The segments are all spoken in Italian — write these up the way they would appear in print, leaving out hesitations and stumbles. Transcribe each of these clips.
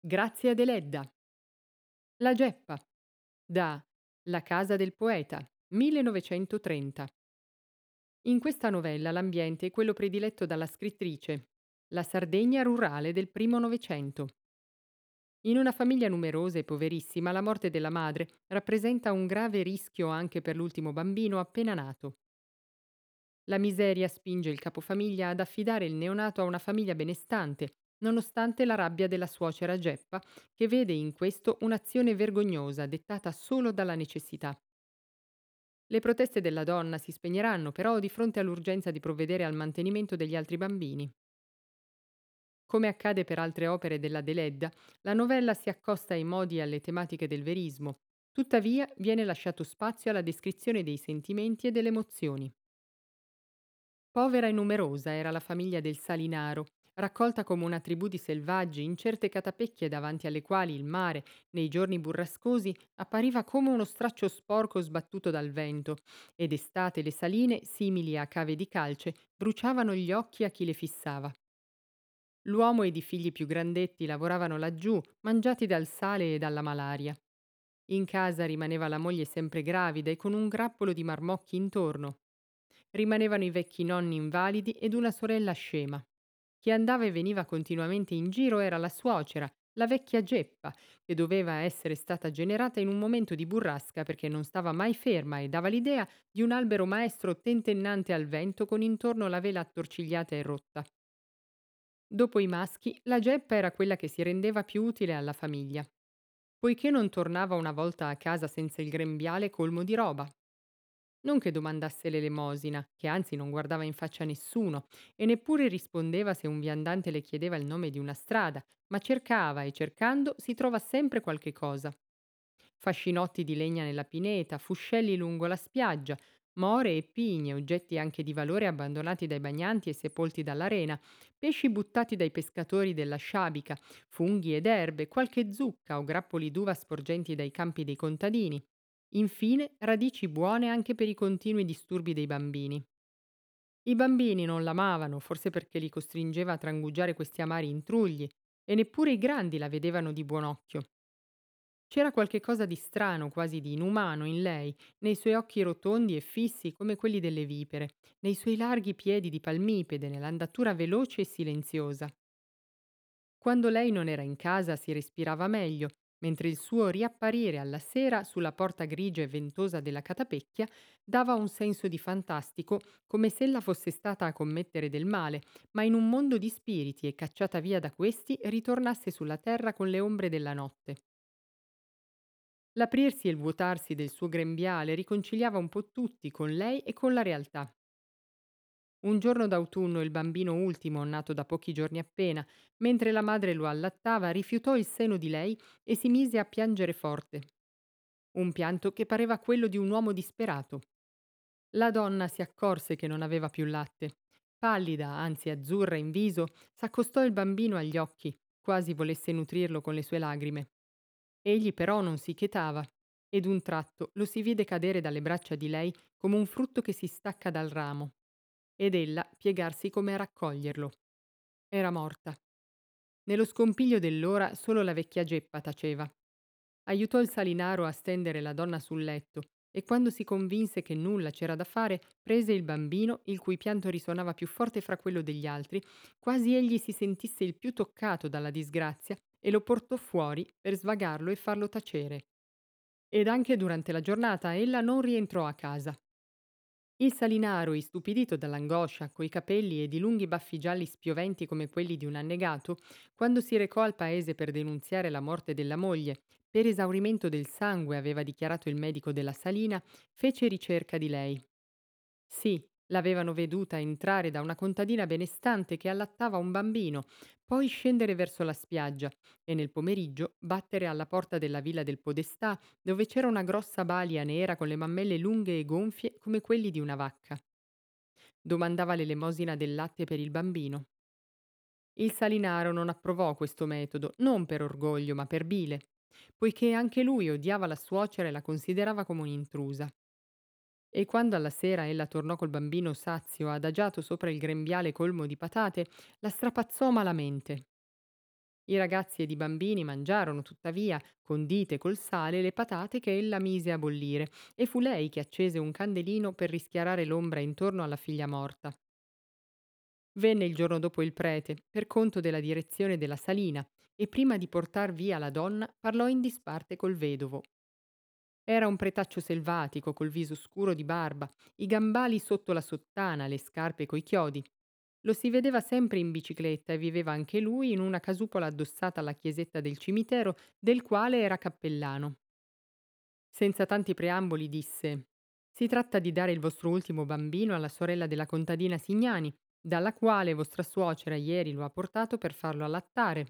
Grazie ad Eledda. La Geppa, da La casa del poeta, 1930. In questa novella l'ambiente è quello prediletto dalla scrittrice, la Sardegna rurale del primo Novecento. In una famiglia numerosa e poverissima, la morte della madre rappresenta un grave rischio anche per l'ultimo bambino appena nato. La miseria spinge il capofamiglia ad affidare il neonato a una famiglia benestante, nonostante la rabbia della suocera Geppa, che vede in questo un'azione vergognosa dettata solo dalla necessità. Le proteste della donna si spegneranno però di fronte all'urgenza di provvedere al mantenimento degli altri bambini. Come accade per altre opere della Deledda, la novella si accosta ai modi e alle tematiche del verismo, tuttavia viene lasciato spazio alla descrizione dei sentimenti e delle emozioni. Povera e numerosa era la famiglia del Salinaro, raccolta come una tribù di selvaggi in certe catapecchie davanti alle quali il mare, nei giorni burrascosi, appariva come uno straccio sporco sbattuto dal vento, ed d'estate le saline, simili a cave di calce, bruciavano gli occhi a chi le fissava. L'uomo ed i figli più grandetti lavoravano laggiù, mangiati dal sale e dalla malaria. In casa rimaneva la moglie sempre gravida e con un grappolo di marmocchi intorno. Rimanevano i vecchi nonni invalidi ed una sorella scema. Chi andava e veniva continuamente in giro era la suocera, la vecchia Geppa, che doveva essere stata generata in un momento di burrasca perché non stava mai ferma e dava l'idea di un albero maestro tentennante al vento con intorno la vela attorcigliata e rotta. Dopo i maschi, la Geppa era quella che si rendeva più utile alla famiglia, poiché non tornava una volta a casa senza il grembiale colmo di roba. Non che domandasse l'elemosina, che anzi non guardava in faccia nessuno e neppure rispondeva se un viandante le chiedeva il nome di una strada, ma cercava e cercando si trova sempre qualche cosa. Fascinotti di legna nella pineta, fuscelli lungo la spiaggia, more e pigne, oggetti anche di valore abbandonati dai bagnanti e sepolti dall'arena, pesci buttati dai pescatori della sciabica, funghi ed erbe, qualche zucca o grappoli d'uva sporgenti dai campi dei contadini. Infine, radici buone anche per i continui disturbi dei bambini. I bambini non l'amavano, forse perché li costringeva a trangugiare questi amari intrugli, e neppure i grandi la vedevano di buon occhio. C'era qualche cosa di strano, quasi di inumano in lei, nei suoi occhi rotondi e fissi come quelli delle vipere, nei suoi larghi piedi di palmipede, nell'andatura veloce e silenziosa. Quando lei non era in casa si respirava meglio, mentre il suo riapparire alla sera sulla porta grigia e ventosa della catapecchia dava un senso di fantastico, come se ella fosse stata a commettere del male, ma in un mondo di spiriti e cacciata via da questi ritornasse sulla terra con le ombre della notte. L'aprirsi e il vuotarsi del suo grembiale riconciliava un po' tutti con lei e con la realtà. Un giorno d'autunno il bambino ultimo, nato da pochi giorni appena, mentre la madre lo allattava, rifiutò il seno di lei e si mise a piangere forte. Un pianto che pareva quello di un uomo disperato. La donna si accorse che non aveva più latte. Pallida, anzi azzurra in viso, s'accostò il bambino agli occhi, quasi volesse nutrirlo con le sue lagrime. Egli però non si chetava, e d'un tratto lo si vide cadere dalle braccia di lei come un frutto che si stacca dal ramo, ed ella piegarsi come a raccoglierlo. Era morta. Nello scompiglio dell'ora solo la vecchia Geppa taceva. Aiutò il salinaro a stendere la donna sul letto e quando si convinse che nulla c'era da fare, prese il bambino, il cui pianto risonava più forte fra quello degli altri, quasi egli si sentisse il più toccato dalla disgrazia, e lo portò fuori per svagarlo e farlo tacere. Ed anche durante la giornata ella non rientrò a casa. Il salinaro, istupidito dall'angoscia, coi capelli ed i lunghi baffi gialli spioventi come quelli di un annegato, quando si recò al paese per denunziare la morte della moglie, per esaurimento del sangue aveva dichiarato il medico della salina, fece ricerca di lei. Sì, l'avevano veduta entrare da una contadina benestante che allattava un bambino, poi scendere verso la spiaggia e nel pomeriggio battere alla porta della villa del podestà, dove c'era una grossa balia nera con le mammelle lunghe e gonfie come quelli di una vacca. Domandava l'elemosina del latte per il bambino. Il salinaro non approvò questo metodo, non per orgoglio, ma per bile, poiché anche lui odiava la suocera e la considerava come un'intrusa. E quando alla sera ella tornò col bambino sazio, adagiato sopra il grembiale colmo di patate, la strapazzò malamente. I ragazzi ed i bambini mangiarono, tuttavia, condite col sale, le patate che ella mise a bollire, e fu lei che accese un candelino per rischiarare l'ombra intorno alla figlia morta. Venne il giorno dopo il prete, per conto della direzione della salina, e prima di portar via la donna parlò in disparte col vedovo. Era un pretaccio selvatico, col viso scuro di barba, i gambali sotto la sottana, le scarpe coi chiodi. Lo si vedeva sempre in bicicletta e viveva anche lui in una casupola addossata alla chiesetta del cimitero, del quale era cappellano. Senza tanti preamboli disse: «Si tratta di dare il vostro ultimo bambino alla sorella della contadina Signani, dalla quale vostra suocera ieri lo ha portato per farlo allattare.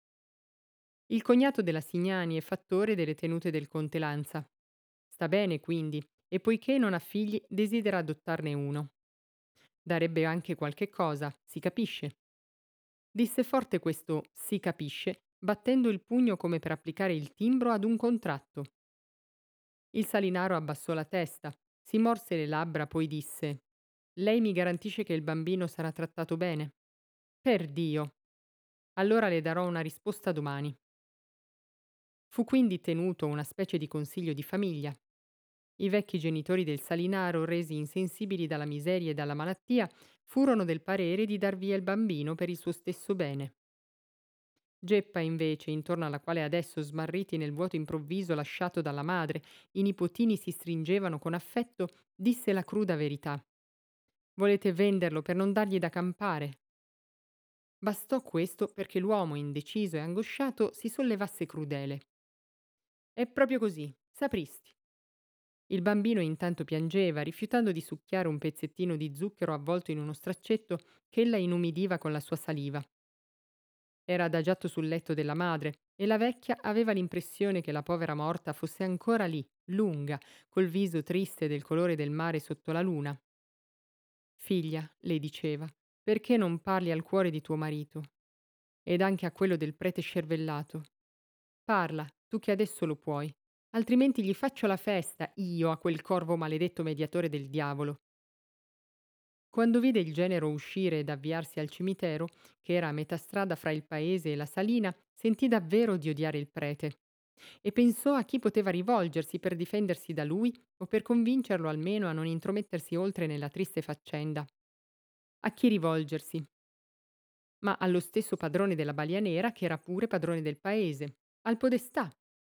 Il cognato della Signani è fattore delle tenute del conte Lanza. Sta bene, quindi, e poiché non ha figli, desidera adottarne uno. Darebbe anche qualche cosa, si capisce». Disse forte questo «si capisce», battendo il pugno come per applicare il timbro ad un contratto. Il salinaro abbassò la testa, si morse le labbra, poi disse: «Lei mi garantisce che il bambino sarà trattato bene?» «Per Dio! Allora le darò una risposta domani». Fu quindi tenuto una specie di consiglio di famiglia. I vecchi genitori del salinaro, resi insensibili dalla miseria e dalla malattia, furono del parere di dar via il bambino per il suo stesso bene. Geppa, invece, intorno alla quale adesso, smarriti nel vuoto improvviso lasciato dalla madre, i nipotini si stringevano con affetto, disse la cruda verità. «Volete venderlo per non dargli da campare?» Bastò questo perché l'uomo, indeciso e angosciato, si sollevasse crudele. «È proprio così, sapristi». Il bambino intanto piangeva, rifiutando di succhiare un pezzettino di zucchero avvolto in uno straccetto che ella inumidiva con la sua saliva. Era adagiato sul letto della madre e la vecchia aveva l'impressione che la povera morta fosse ancora lì, lunga, col viso triste del colore del mare sotto la luna. «Figlia», le diceva, «perché non parli al cuore di tuo marito? Ed anche a quello del prete scervellato? Parla, tu che adesso lo puoi, altrimenti gli faccio la festa, io, a quel corvo maledetto mediatore del diavolo». Quando vide il genero uscire ed avviarsi al cimitero, che era a metà strada fra il paese e la salina, sentì davvero di odiare il prete e pensò a chi poteva rivolgersi per difendersi da lui o per convincerlo almeno a non intromettersi oltre nella triste faccenda. A chi rivolgersi? Ma allo stesso padrone della Balia Nera, che era pure padrone del paese, al podestà.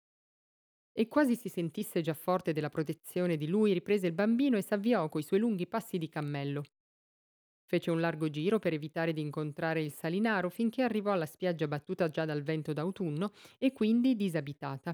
E quasi si sentisse già forte della protezione di lui, riprese il bambino e s'avviò coi suoi lunghi passi di cammello. Fece un largo giro per evitare di incontrare il salinaro finché arrivò alla spiaggia battuta già dal vento d'autunno e quindi disabitata.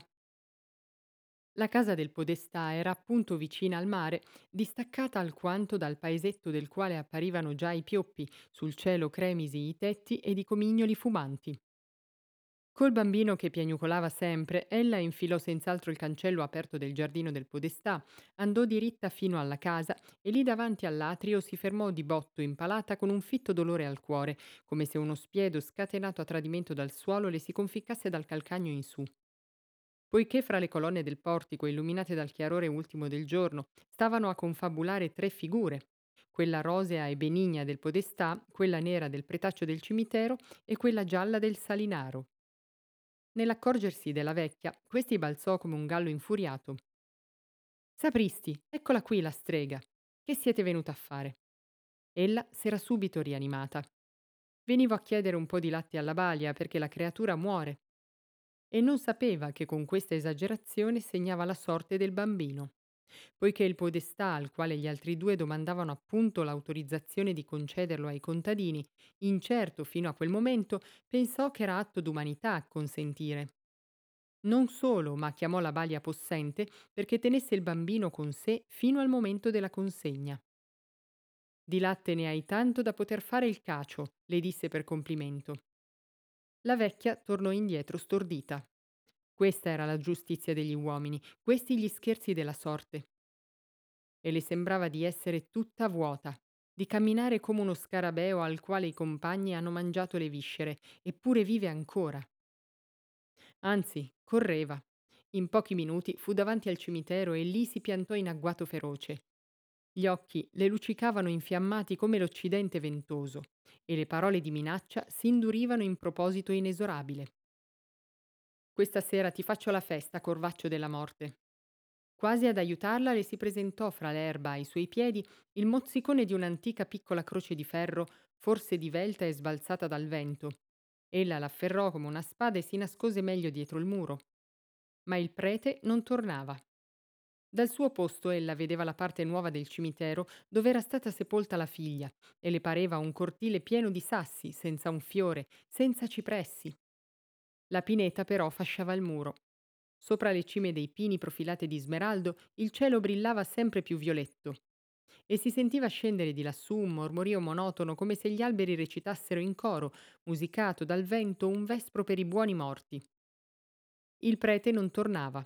La casa del podestà era appunto vicina al mare, distaccata alquanto dal paesetto del quale apparivano già i pioppi, sul cielo cremisi i tetti ed i comignoli fumanti. Col bambino che piagnucolava sempre, ella infilò senz'altro il cancello aperto del giardino del podestà, andò diritta fino alla casa e lì davanti all'atrio si fermò di botto impalata con un fitto dolore al cuore, come se uno spiedo scatenato a tradimento dal suolo le si conficcasse dal calcagno in su. Poiché fra le colonne del portico, illuminate dal chiarore ultimo del giorno, stavano a confabulare tre figure, quella rosea e benigna del podestà, quella nera del pretaccio del cimitero e quella gialla del salinaro. Nell'accorgersi della vecchia, questi balzò come un gallo infuriato. «Sapristi, eccola qui la strega. Che siete venuta a fare?» Ella s'era subito rianimata. «Venivo a chiedere un po' di latte alla balia perché la creatura muore». E non sapeva che con questa esagerazione segnava la sorte del bambino, poiché il podestà al quale gli altri due domandavano appunto l'autorizzazione di concederlo ai contadini, incerto fino a quel momento, pensò che era atto d'umanità acconsentire. Non solo, ma chiamò la balia possente perché tenesse il bambino con sé fino al momento della consegna. «Di latte ne hai tanto da poter fare il cacio», le disse per complimento. La vecchia tornò indietro stordita. Questa era la giustizia degli uomini, questi gli scherzi della sorte. E le sembrava di essere tutta vuota, di camminare come uno scarabeo al quale i compagni hanno mangiato le viscere, eppure vive ancora. Anzi, correva. In pochi minuti fu davanti al cimitero e lì si piantò in agguato feroce. Gli occhi le luccicavano infiammati come l'occidente ventoso e le parole di minaccia si indurivano in proposito inesorabile. Questa sera ti faccio la festa, corvaccio della morte. Quasi ad aiutarla le si presentò fra l'erba ai suoi piedi il mozzicone di un'antica piccola croce di ferro, forse divelta e sbalzata dal vento. Ella l'afferrò come una spada e si nascose meglio dietro il muro. Ma il prete non tornava. Dal suo posto ella vedeva la parte nuova del cimitero dove era stata sepolta la figlia e le pareva un cortile pieno di sassi, senza un fiore, senza cipressi. La pineta però fasciava il muro. Sopra le cime dei pini profilate di smeraldo il cielo brillava sempre più violetto e si sentiva scendere di lassù un mormorio monotono come se gli alberi recitassero in coro, musicato dal vento, un vespro per i buoni morti. Il prete non tornava,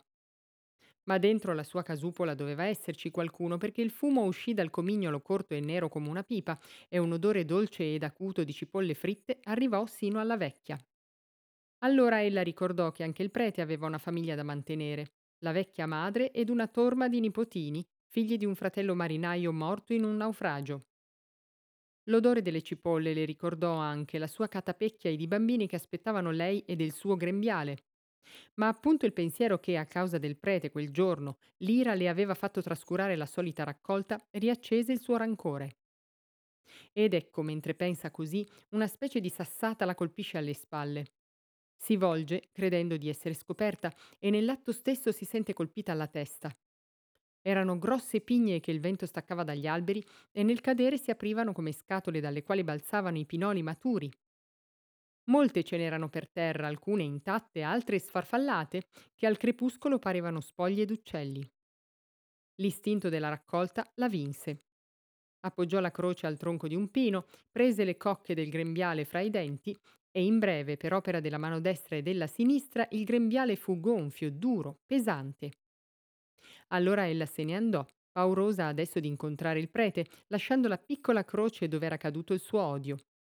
ma dentro la sua casupola doveva esserci qualcuno perché il fumo uscì dal comignolo corto e nero come una pipa e un odore dolce ed acuto di cipolle fritte arrivò sino alla vecchia. Allora ella ricordò che anche il prete aveva una famiglia da mantenere, la vecchia madre ed una torma di nipotini, figli di un fratello marinaio morto in un naufragio. L'odore delle cipolle le ricordò anche la sua catapecchia ed i bambini che aspettavano lei e del suo grembiale. Ma appunto il pensiero che, a causa del prete quel giorno, l'ira le aveva fatto trascurare la solita raccolta, riaccese il suo rancore. Ed ecco, mentre pensa così, una specie di sassata la colpisce alle spalle. Si volge, credendo di essere scoperta, e nell'atto stesso si sente colpita alla testa. Erano grosse pigne che il vento staccava dagli alberi e nel cadere si aprivano come scatole dalle quali balzavano i pinoli maturi. Molte ce n'erano per terra, alcune intatte, altre sfarfallate, che al crepuscolo parevano spoglie d'uccelli. L'istinto della raccolta la vinse. Appoggiò la croce al tronco di un pino, prese le cocche del grembiale fra i denti e in breve, per opera della mano destra e della sinistra, il grembiale fu gonfio, duro, pesante. Allora ella se ne andò, paurosa adesso di incontrare il prete, lasciando la piccola croce dove era caduto il suo odio.